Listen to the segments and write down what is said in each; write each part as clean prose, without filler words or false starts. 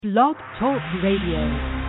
Blog Talk Radio.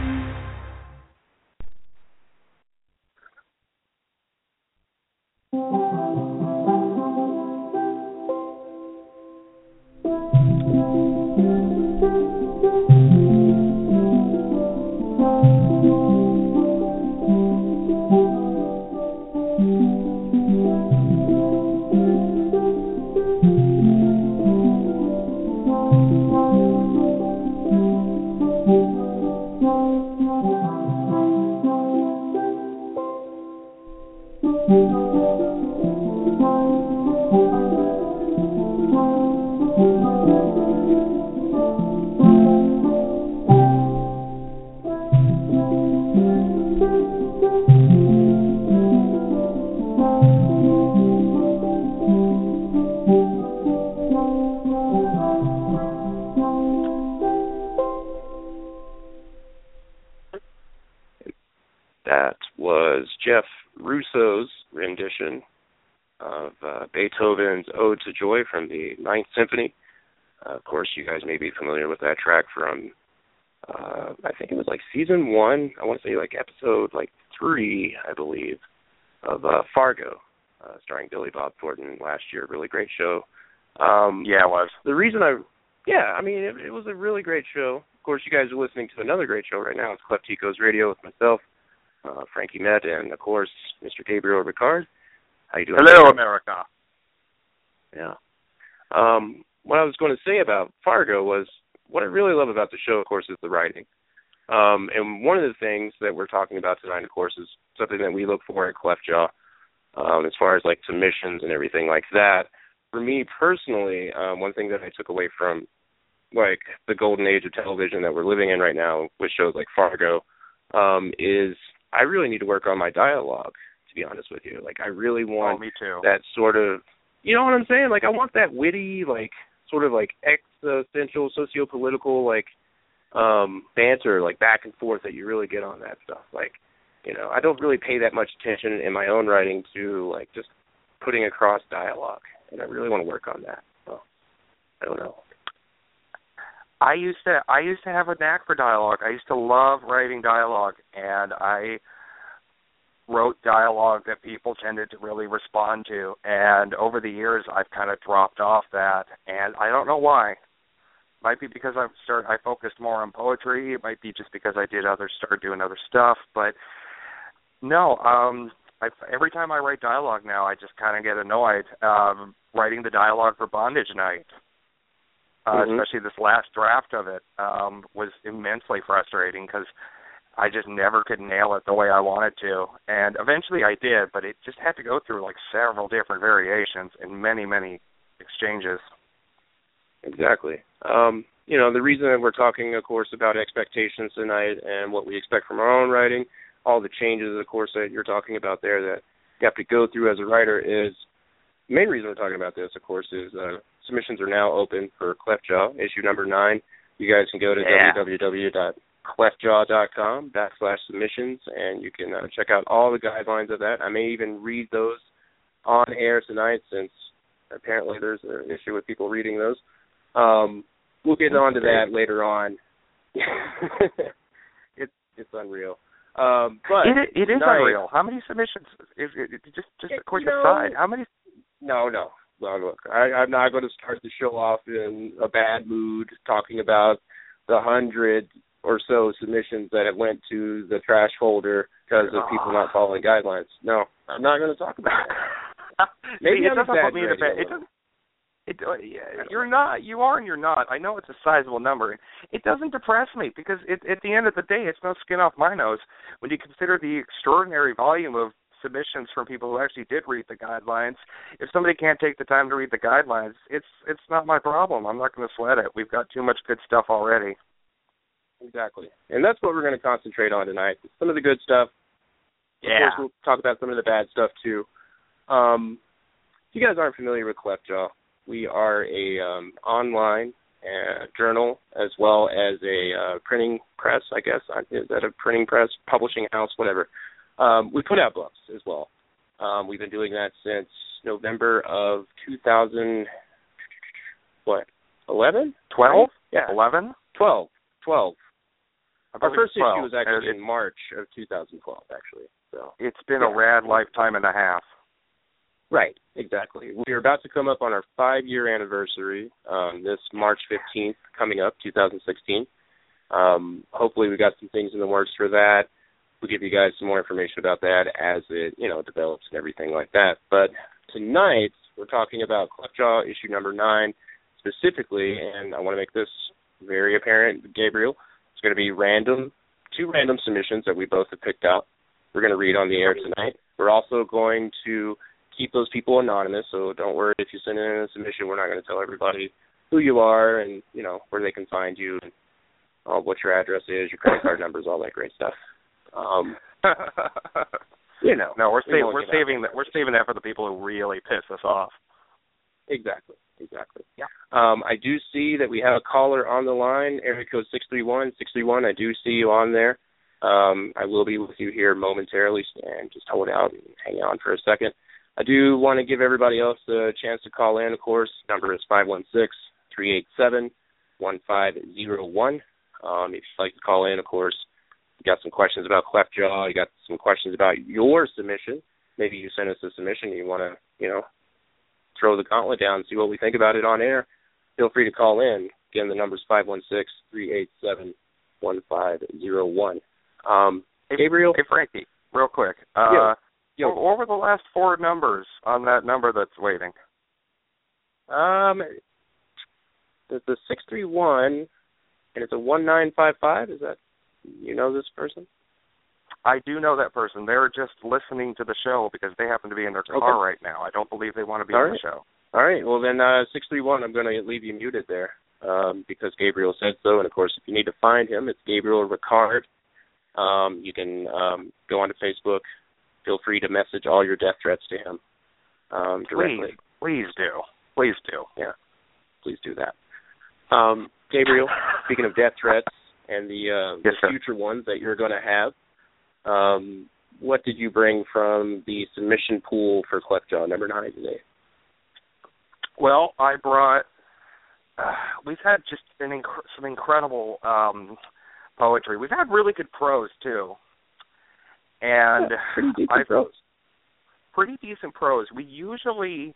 That was Jeff Russo's rendition of Beethoven's Ode to Joy from the Ninth Symphony. Of course, you guys may be familiar with that track from, I think it was like season 1, I want to say like episode 3, I believe, of Fargo, starring Billy Bob Thornton last year. Really great show. Yeah, it was. The reason it was a really great show. Of course, you guys are listening to another great show right now. It's Cleftico's Radio with myself, Frankie Met, and, of course, Mr. Gabriel Ricard. How you doing? Hello, America. Yeah. What I was going to say about Fargo was what I really love about the show, of course, is the writing. And one of the things that we're talking about tonight, of course, is something that we look for at Cleftjaw, as far as, submissions and everything like that. For me personally, one thing that I took away from, the golden age of television that we're living in right now with shows like Fargo, is I really need to work on my dialogue, to be honest with you. I really want me too. that sort of, you know what I'm saying? I want that witty, sort of existential, socio-political, banter, back and forth that you really get on that stuff. I don't really pay that much attention in my own writing to, just putting across dialogue, and I really want to work on that. So, I don't know. I used to have a knack for dialogue. I used to love writing dialogue, and I wrote dialogue that people tended to really respond to. And over the years, I've kind of dropped off that, and I don't know why. It might be because I focused more on poetry. It might be just because I started doing other stuff. But no, every time I write dialogue now, I just kind of get annoyed writing the dialogue for Bondage Night. Especially this last draft of it was immensely frustrating because I just never could nail it the way I wanted to. And eventually I did, but it just had to go through several different variations and many, many exchanges. Exactly. The reason that we're talking, of course, about expectations tonight and what we expect from our own writing, all the changes, of course, that you're talking about there that you have to go through as a writer is, the main reason we're talking about this, of course, is submissions are now open for Cleftjaw, issue number 9. You guys can go to www.cleftjaw.com/submissions, and you can check out all the guidelines of that. I may even read those on air tonight since apparently there's an issue with people reading those. We'll get on to that later on. It's unreal. But it is unreal. How many submissions? Just a quick aside. How many? No. Well, look, I'm not going to start the show off in a bad mood talking about the 100 or so submissions that have went to the trash folder because of people not following guidelines. No, I'm not going to talk about that. Maybe it doesn't put me in a bad. You're not. You are and you're not. I know it's a sizable number. It doesn't depress me because at the end of the day, it's no skin off my nose when you consider the extraordinary volume of submissions from people who actually did read the guidelines. If somebody can't take the time to read the guidelines, it's not my problem. I'm not going to sweat it. We've got too much good stuff already. Exactly. And that's what we're going to concentrate on tonight. Some of the good stuff. Yeah. Of course, we'll talk about some of the bad stuff, too. If you guys aren't familiar with Cleftjaw, we are a online journal as well as a printing press, I guess. Is that a printing press? Publishing house? Whatever. We put out books as well. We've been doing that since November of 2000, 11? 12? Yeah. 11? 12. 12. Our first 12. issue was actually in March of 2012, actually. So it's been a rad lifetime and a half. Right, exactly. We're about to come up on our 5-year anniversary this March 15th, coming up, 2016. Hopefully we got some things in the works for that. We'll give you guys some more information about that as it, develops and everything like that. But tonight we're talking about Cleftjaw issue number 9 specifically, and I want to make this very apparent, Gabriel. It's going to be 2 random submissions that we both have picked out. We're going to read on the air tonight. We're also going to keep those people anonymous, so don't worry if you send in a submission. We're not going to tell everybody who you are and, where they can find you and what your address is, your credit card numbers, all that great stuff. No, we're saving that for the people who really piss us off. Exactly. Yeah. I do see that we have a caller on the line, area code 631. 631, I do see you on there. I will be with you here momentarily, and just hold out and hang on for a second. I do want to give everybody else a chance to call in, of course. Number is 516-387-1501. If you'd like to call in, of course, you got some questions about Cleftjaw, you got some questions about your submission. Maybe you sent us a submission and you want to, throw the gauntlet down and see what we think about it on air. Feel free to call in. Again, the number is 516-387-1501. Gabriel? Hey, Frankie, real quick. What were the last 4 numbers on that number that's waiting? The 631, and it's a 1955. Is that, this person? I do know that person. They're just listening to the show because they happen to be in their car right now. I don't believe they want to be on the show. All right. Well, then 631, I'm going to leave you muted there because Gabriel said so. And, of course, if you need to find him, it's Gabriel Ricard. You can go onto Facebook. Feel free to message all your death threats to him directly. Please do. Yeah, please do that. Gabriel, speaking of death threats and the future ones that you're going to have, what did you bring from the submission pool for Cleftjaw number 9 today? Well, I brought. We've had just some incredible poetry. We've had really good prose too, and pretty decent prose. Pretty decent prose. Ultimately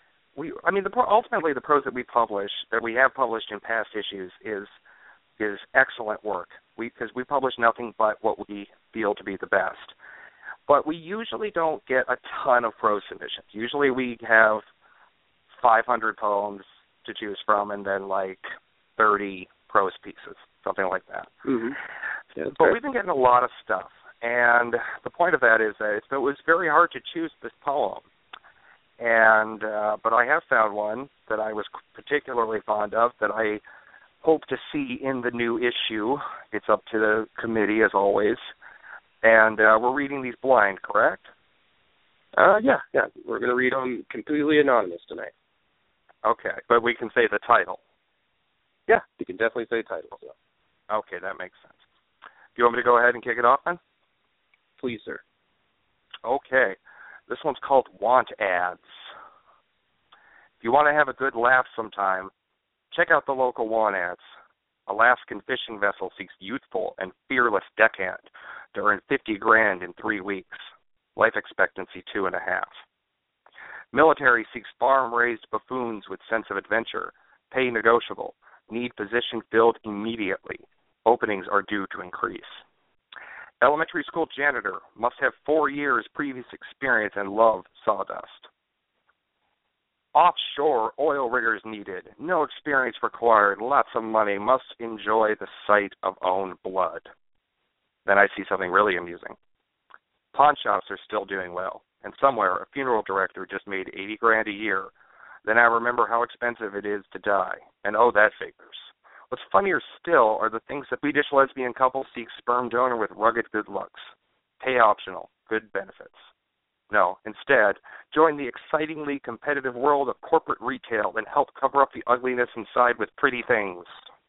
the prose that we have published in past issues is excellent work. Because we publish nothing but what we feel to be the best. But we usually don't get a ton of prose submissions. Usually we have 500 poems to choose from and then 30 prose pieces, something like that. Mm-hmm. Yeah, but we've been getting a lot of stuff. And the point of that is that it was very hard to choose this poem. And but I have found one that I was particularly fond of that I hope to see in the new issue. It's up to the committee, as always. And we're reading these blind, correct? Yeah. We're going to read them completely anonymous tonight. Okay, but we can say the title. Yeah, you can definitely say title. So. Okay, that makes sense. Do you want me to go ahead and kick it off then? Please, sir. Okay. This one's called Want Ads. If you want to have a good laugh sometime, check out the local Want Ads. Alaskan fishing vessel seeks youthful and fearless deckhand to earn $50,000 in 3 weeks. Life expectancy 2.5. Military seeks farm-raised buffoons with sense of adventure. Pay negotiable. Need position filled immediately. Openings are due to increase. Elementary school janitor must have 4 years previous experience and love sawdust. Offshore oil riggers needed. No experience required. Lots of money. Must enjoy the sight of own blood. Then I see something really amusing. Pawn shops are still doing well. And somewhere, a funeral director just made $80,000 a year. Then I remember how expensive it is to die. And oh, that figures. What's funnier still are the things that Swedish lesbian couple seek sperm donor with rugged good looks. Pay optional. Good benefits. No, instead, join the excitingly competitive world of corporate retail and help cover up the ugliness inside with pretty things.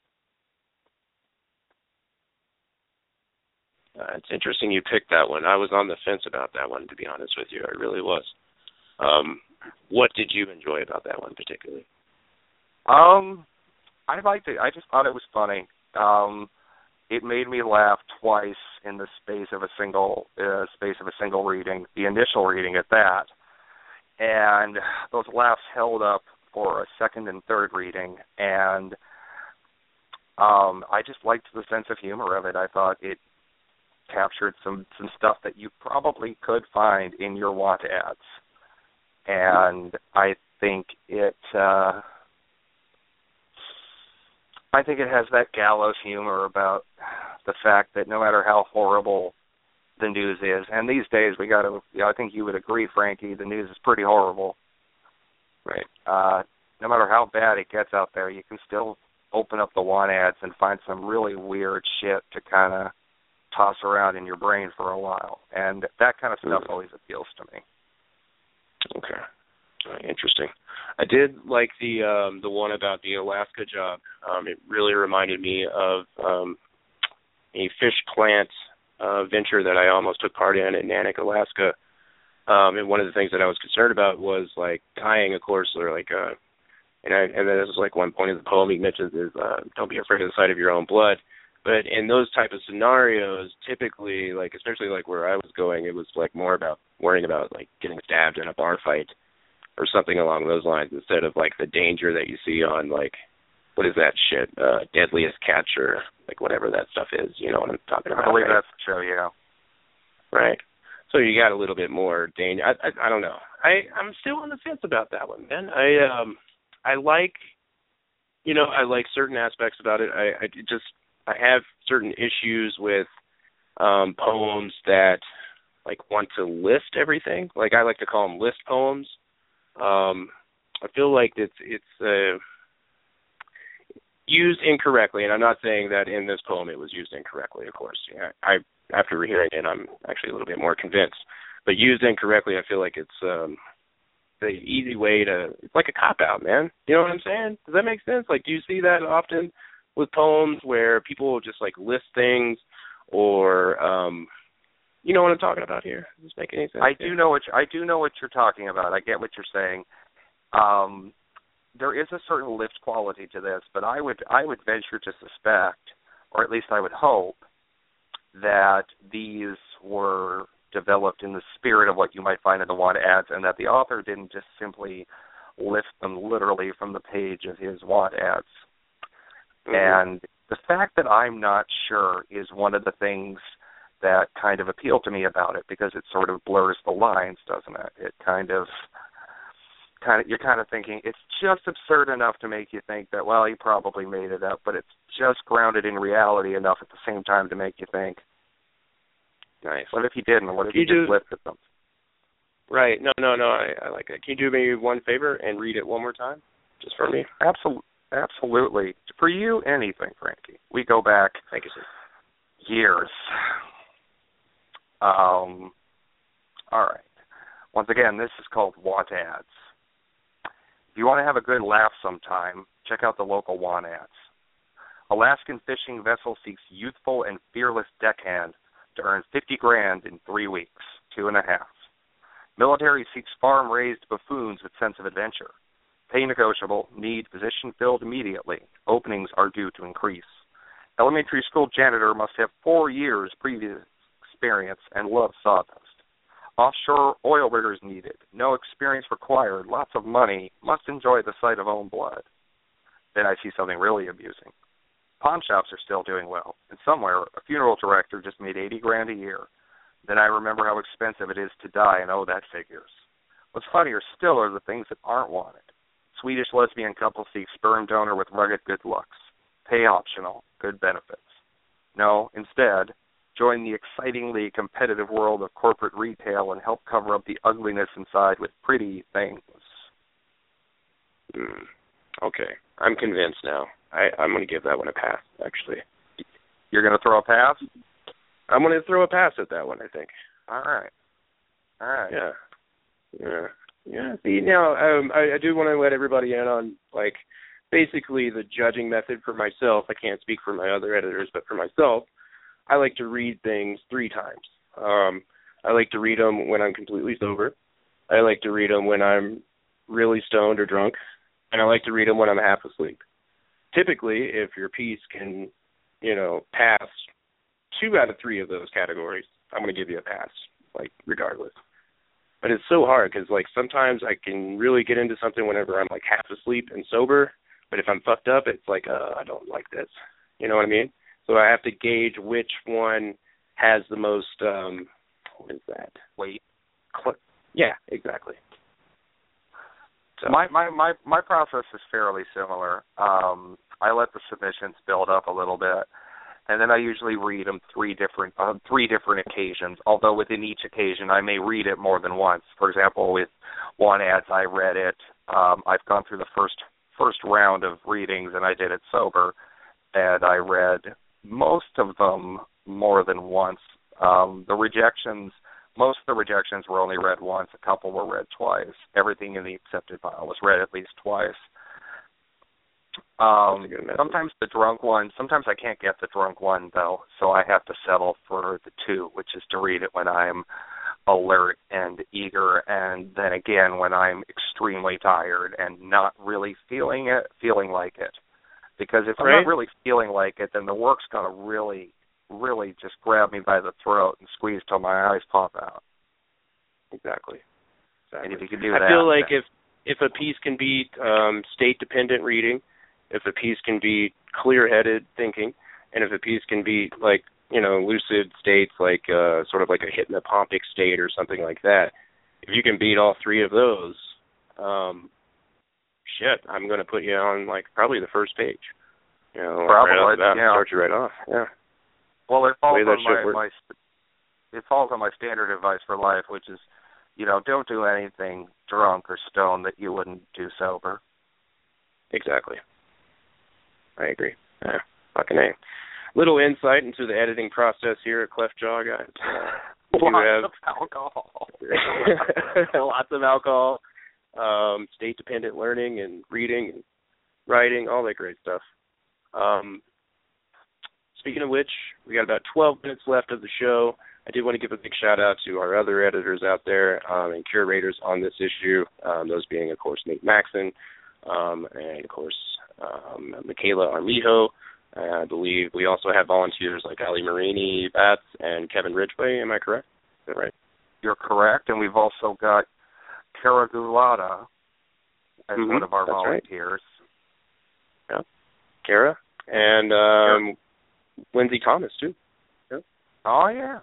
It's interesting you picked that one. I was on the fence about that one, to be honest with you. I really was. What did you enjoy about that one particularly? I liked it. I just thought it was funny. it made me laugh twice in the space of a single reading, the initial reading at that. And those laughs held up for a second and third reading, and I just liked the sense of humor of it. I thought it captured some stuff that you probably could find in your want ads, and I think it has that gallows humor about the fact that no matter how horrible the news is, and these days I think you would agree, Frankie, the news is pretty horrible. Right. No matter how bad it gets out there, you can still open up the want ads and find some really weird shit to kind of toss around in your brain for a while. And that kind of stuff always appeals to me. Okay. Interesting. I did like the one about the Alaska job. It really reminded me of a fish plant venture that I almost took part in Nanick, Alaska. And one of the things that I was concerned about was like dying, of course, or like and then this is like one point of the poem he mentions is don't be afraid of the sight of your own blood. But in those type of scenarios, typically, like especially like where I was going, it was like more about worrying about like getting stabbed in a bar fight or something along those lines, instead of like the danger that you see on like, what is that shit, Deadliest Catch or like whatever that stuff is, you know what I'm talking about? I believe right? that's the show, yeah. Right. So you got a little bit more danger. I don't know. I'm still on the fence about that one, man. I like certain aspects about it. I have certain issues with poems that like want to list everything. Like I like to call them list poems. I feel like it's used incorrectly, and I'm not saying that in this poem it was used incorrectly, of course. Yeah, after rehearing it, I'm actually a little bit more convinced. But used incorrectly, I feel like it's the easy way to, it's like a cop-out, man. You know what I'm saying? Does that make sense? Like, do you see that often with poems where people just, like, list things or, you know what I'm talking about here? Does this make any sense? I do know what you're talking about. I get what you're saying. There is a certain lift quality to this, but I would venture to suspect, or at least I would hope, that these were developed in the spirit of what you might find in the want ads, and that the author didn't just simply lift them literally from the page of his want ads. Mm-hmm. And the fact that I'm not sure is one of the things that kind of appeal to me about it, because it sort of blurs the lines, doesn't it? It you're kind of thinking it's just absurd enough to make you think that, well, he probably made it up, but it's just grounded in reality enough at the same time to make you think, nice. What if he didn't? What if he just lifted them? Right. No. I like that. Can you do me one favor and read it one more time, just for me? Absolutely. For you, anything, Frankie. We go back. Thank you, sir. Years. All right. Once again, this is called Want Ads. If you want to have a good laugh sometime, check out the local want ads. Alaskan fishing vessel seeks youthful and fearless deckhand to earn $50,000 in 3 weeks, 2.5. Military seeks farm-raised buffoons with sense of adventure. Pay negotiable, need position filled immediately. Openings are due to increase. Elementary school janitor must have 4 years previous experience and love sawdust. Offshore oil riggers needed. No experience required. Lots of money. Must enjoy the sight of own blood. Then I see something really amusing. Pawn shops are still doing well. And somewhere, a funeral director just made $80,000 a year. Then I remember how expensive it is to die, and oh, that figures. What's funnier still are the things that aren't wanted. Swedish lesbian couple seek sperm donor with rugged good looks. Pay optional. Good benefits. No, instead, join the excitingly competitive world of corporate retail and help cover up the ugliness inside with pretty things. Okay. I'm convinced now. I'm going to give that one a pass, actually. You're going to throw a pass? I'm going to throw a pass at that one, I think. All right. Yeah. See, now, I do want to let everybody in on, like, basically the judging method for myself. I can't speak for my other editors, but for myself, I like to read things 3 times. I like to read them when I'm completely sober. I like to read them when I'm really stoned or drunk. And I like to read them when I'm half asleep. Typically, if your piece can, pass 2 out of 3 of those categories, I'm going to give you a pass, like, regardless. But it's so hard because, like, sometimes I can really get into something whenever I'm, like, half asleep and sober. But if I'm fucked up, it's like, I don't like this. You know what I mean? So I have to gauge which one has the most, what is that? Weight. Yeah, exactly. So. My process is fairly similar. I let the submissions build up a little bit, and then I usually read them three different occasions, although within each occasion I may read it more than once. For example, with One Ads, I read it. I've gone through the first round of readings, and I did it sober, and I read most of them more than once. Most of the rejections were only read once. A couple were read twice. Everything in the accepted file was read at least twice. Sometimes the drunk one, sometimes I can't get the drunk one, though, so I have to settle for the 2, which is to read it when I'm alert and eager, and then again when I'm extremely tired and not really feeling like it. Because if I'm not really feeling like it, then the work's going to really just grab me by the throat and squeeze till my eyes pop out. Exactly. And if you can do that, I feel like if a piece can beat state-dependent reading, if a piece can beat clear-headed thinking, and if a piece can beat, like, you know, lucid states, like sort of like a hypnopompic state or something like that, if you can beat all 3 of those, I'm going to put you on, like, probably the first page. You know, probably, right off the bat, start you right off. Yeah. Well, it falls on my standard advice for life, which is, you know, don't do anything drunk or stoned that you wouldn't do sober. Exactly. I agree. Yeah, fucking A. Little insight into the editing process here at Cleft Jaw, guys. Lots of alcohol. Lots of alcohol. State-dependent learning and reading and writing, all that great stuff. Speaking of which, we got about 12 minutes left of the show. I did want to give a big shout-out to our other editors out there and curators on this issue, those being, of course, Nate Maxon and, of course, Michaela Armijo. I believe we also have volunteers like Ali Marini Batts and Kevin Ridgway. Am I correct? Is that right? You're correct, and we've also got Kara Gulata as one of our volunteers. Right. Yeah, Kara. And Lindsay Thomas, too. Yeah. Oh, yeah.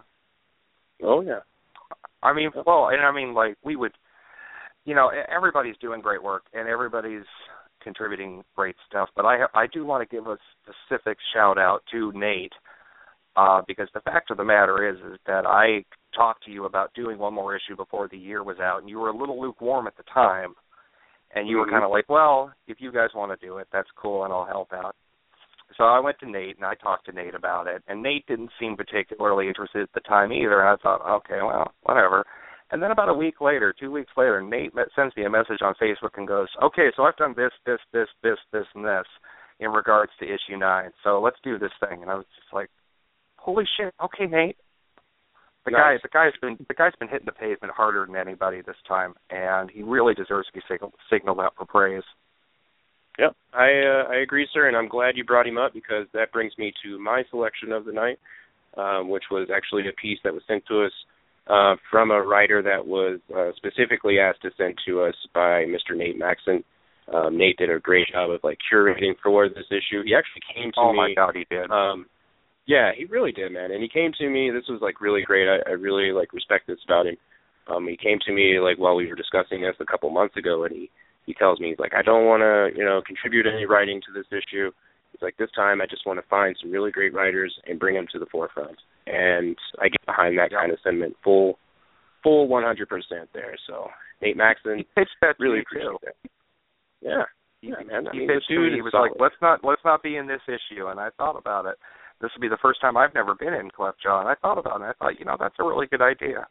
Oh, yeah. I mean, like, we would, you know, everybody's doing great work, and everybody's contributing great stuff, but I do want to give a specific shout-out to Nate, because the fact of the matter is that I talked to you about doing one more issue before the year was out, and you were a little lukewarm at the time, and you were kind of like, well, if you guys want to do it, that's cool, and I'll help out. So I went to Nate, and I talked to Nate about it, and Nate didn't seem particularly interested at the time either, and I thought, okay, well, whatever. And then about 2 weeks later, Nate sends me a message on Facebook and goes, okay, so I've done this, and this in regards to issue 9, so let's do this thing. And I was just like, holy shit, okay, Nate. The guy's been hitting the pavement harder than anybody this time, and he really deserves to be signaled out for praise. Yep, I agree, sir, and I'm glad you brought him up because that brings me to my selection of the night, which was actually a piece that was sent to us from a writer that was specifically asked to send to us by Mr. Nate Maxon. Nate did a great job of, like, curating for this issue. He actually came to me. Oh, my God, he did. Yeah, he really did, man. And he came to me. This was, like, really great. I really, like, respect this about him. He came to me, like, while we were discussing this a couple months ago, and he tells me, he's like, I don't want to, you know, contribute any writing to this issue. He's like, this time I just want to find some really great writers and bring them to the forefront. And I get behind that kind of sentiment full 100% there. So Nate Maxon, really appreciate that. Yeah. Yeah, man. He was like, let's not be in this issue. And I thought about it. This would be the first time I've never been in Cleft Jaw. And I thought about it. And I thought, you know, that's a really good idea.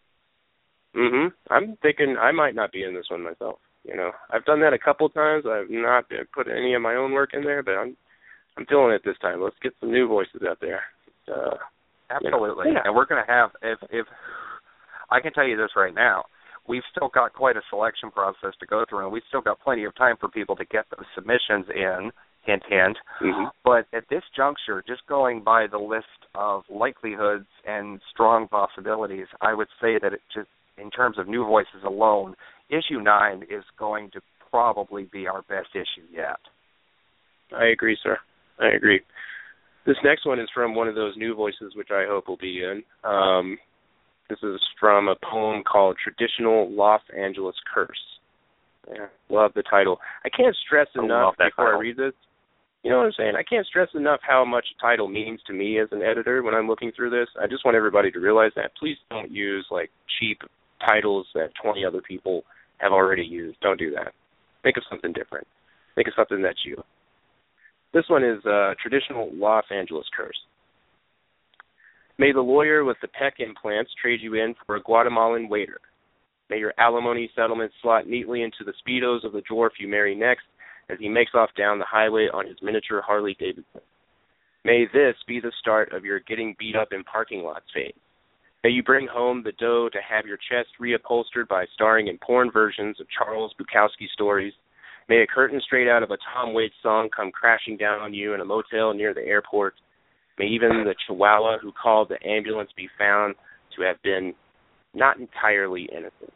I'm thinking I might not be in this one myself. You know, I've done that a couple times. I've not put any of my own work in there, but I'm feeling it this time. Let's get some new voices out there. Absolutely. You know. And we're going to have, if I can tell you this right now, we've still got quite a selection process to go through, and we've still got plenty of time for people to get those submissions in hint, hint. Mm-hmm. But at this juncture, just going by the list of likelihoods and strong possibilities, I would say that it just, in terms of new voices alone, issue 9 is going to probably be our best issue yet. I agree, sir. I agree. This next one is from one of those new voices, which I hope will be in. This is from a poem called Traditional Los Angeles Curse. Yeah, love the title. I can't stress enough before I read this. You know what I'm saying? I can't stress enough how much a title means to me as an editor when I'm looking through this. I just want everybody to realize that. Please don't use, like, cheap titles that 20 other people have already used. Don't do that. Think of something different. Think of something that's you. This one is Traditional Los Angeles Curse. May the lawyer with the pec implants trade you in for a Guatemalan waiter. May your alimony settlement slot neatly into the Speedos of the dwarf you marry next as he makes off down the highway on his miniature Harley Davidson. May this be the start of your getting beat up in parking lots phase. May you bring home the dough to have your chest reupholstered by starring in porn versions of Charles Bukowski stories. May a curtain straight out of a Tom Waits song come crashing down on you in a motel near the airport. May even the chihuahua who called the ambulance be found to have been not entirely innocent.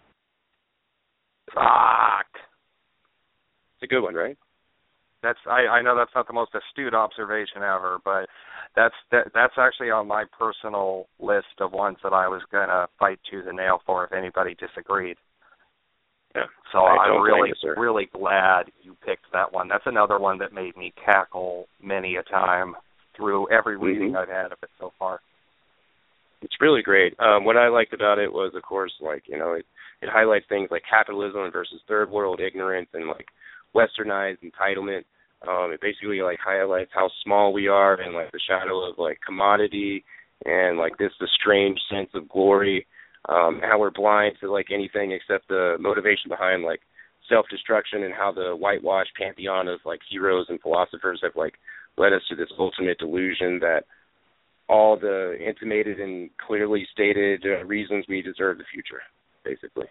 Fuck. It's a good one, right? I know that's not the most astute observation ever, but that's actually on my personal list of ones that I was gonna fight tooth and nail for if anybody disagreed. Yeah. So I'm really glad you picked that one. That's another one that made me cackle many a time through every reading I've had of it so far. It's really great. What I liked about it was, of course, like, you know, it highlights things like capitalism versus third world ignorance and, like, westernized entitlement. It basically, like, highlights how small we are and, like, the shadow of, like, commodity and, like, the strange sense of glory, how we're blind to, like, anything except the motivation behind, like, self-destruction, and how the whitewashed pantheon of, like, heroes and philosophers have, like, led us to this ultimate delusion that all the intimated and clearly stated reasons we deserve the future, basically.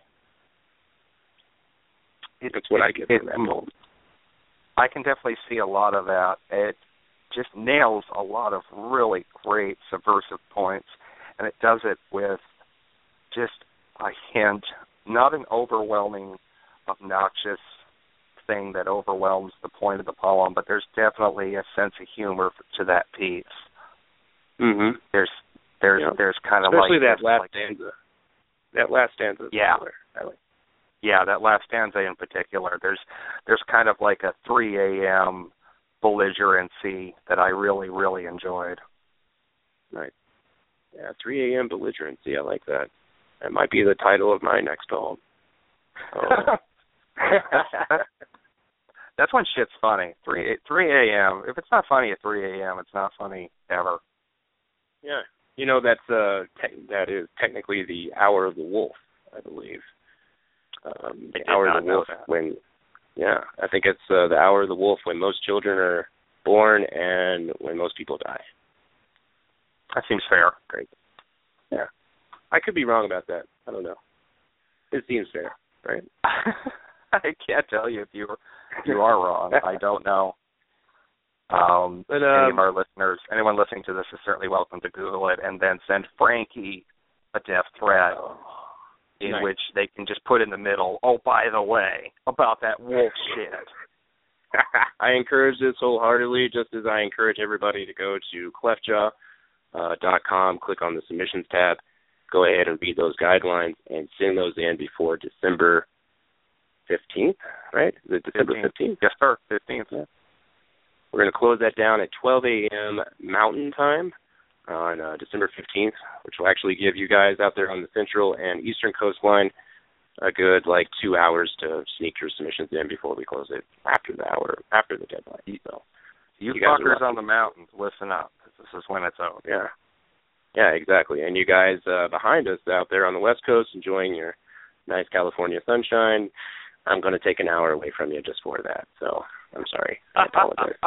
That's what I get from that poem. I can definitely see a lot of that. It just nails a lot of really great subversive points, and it does it with just a hint, not an overwhelming, obnoxious thing that overwhelms the point of the poem, but there's definitely a sense of humor to that piece. Mm-hmm. There's kind of especially like that last stanza. That last stanza. Yeah. Yeah, that last stanza in particular. There's kind of like a 3 a.m. belligerency that I really, really enjoyed. Right. Yeah, 3 a.m. belligerency. I like that. That might be the title of my next poem. That's when shit's funny. 3 a.m. If it's not funny at 3 a.m., it's not funny ever. Yeah. You know, that is technically the hour of the wolf, I believe. The hour of the wolf I think it's the hour of the wolf when most children are born and when most people die. That seems fair. Great. Yeah. I could be wrong about that. I don't know. It seems fair, right? I can't tell you if you are wrong. I don't know. But any of our listeners, anyone listening to this is certainly welcome to Google it and then send Frankie a death threat in which they can just put in the middle, oh, by the way, about that wolf shit. I encourage this wholeheartedly, just as I encourage everybody to go to cleftjaw.com, click on the submissions tab, go ahead and read those guidelines, and send those in before December 15th, right? Is it December 15th? Yes, sir, 15th. Yeah. We're going to close that down at 12 a.m. Mountain Time on December 15th, which will actually give you guys out there on the Central and Eastern Coastline a good, 2 hours to sneak your submissions in before we close it after the deadline. So, you fuckers on the mountains, listen up, because this is when it's over. Yeah. Yeah, exactly. And you guys behind us out there on the West Coast enjoying your nice California sunshine, I'm going to take an hour away from you just for that. So I'm sorry. I apologize.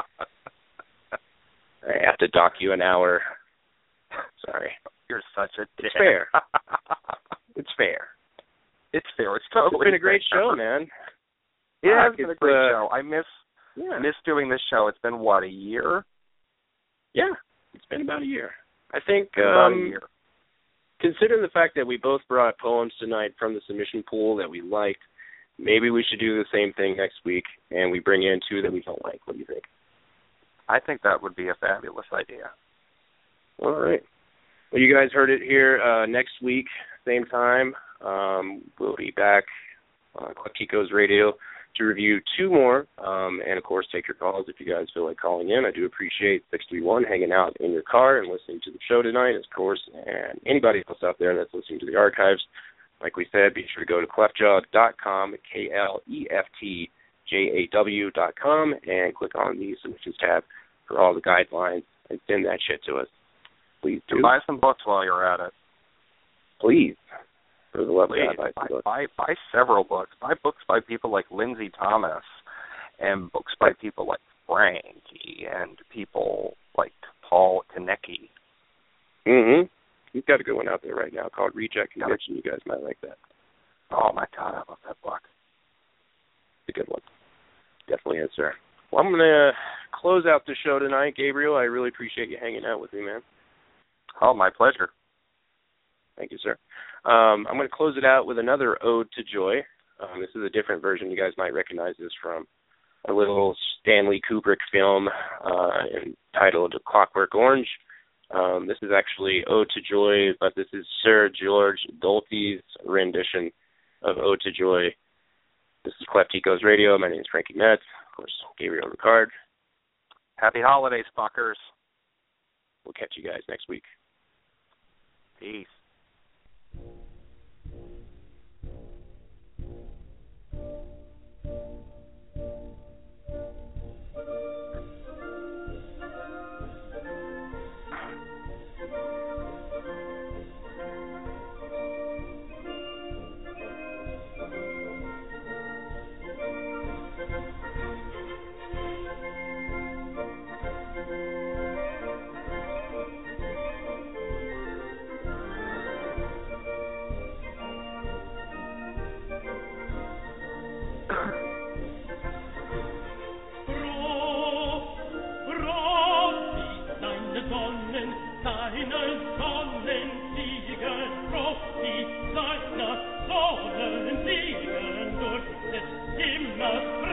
I have to dock you an hour. Sorry. You're such a dick. It's fair. It's fair. It's fair. It's totally It's been a great show, man. Yeah, it's been a great show. I miss missed doing this show. It's been, what, a year? Yeah, it's been about a year. I think, about a year. Considering the fact that we both brought poems tonight from the submission pool that we liked, maybe we should do the same thing next week, and we bring in 2 that we don't like. What do you think? I think that would be a fabulous idea. All right. Well, you guys heard it here next week, same time. We'll be back on Eclecticos Radio to review 2 more, and, of course, take your calls if you guys feel like calling in. I do appreciate 631 hanging out in your car and listening to the show tonight, of course, and anybody else out there that's listening to the archives. Like we said, be sure to go to cleftjaw.com, KLEFTJAW.com, and click on the submissions tab for all the guidelines and send that shit to us. Please do. Buy some books while you're at it. Please. For the love of God, buy several books. Buy books by people like Lindsay Thomas and books by people like Frankie and people like Paul Konecki. Mm-hmm. He's got a good one out there right now called Reject Conviction. You guys might like that. Oh, my God, I love that book. It's a good one. Definitely is, sir. Well, I'm going to close out the show tonight. Gabriel, I really appreciate you hanging out with me, man. Oh, my pleasure. Thank you, sir. I'm going to close it out with another Ode to Joy. This is a different version. You guys might recognize this from a little Stanley Kubrick film entitled Clockwork Orange. This is actually Ode to Joy, but this is Sir George Dolphy's rendition of Ode to Joy. This is Eclecticos Radio. My name is Frankie Metz. Of course, Gabriel Ricard. Happy holidays, fuckers. We'll catch you guys next week. Peace. Sonnensiegen durch des Himmels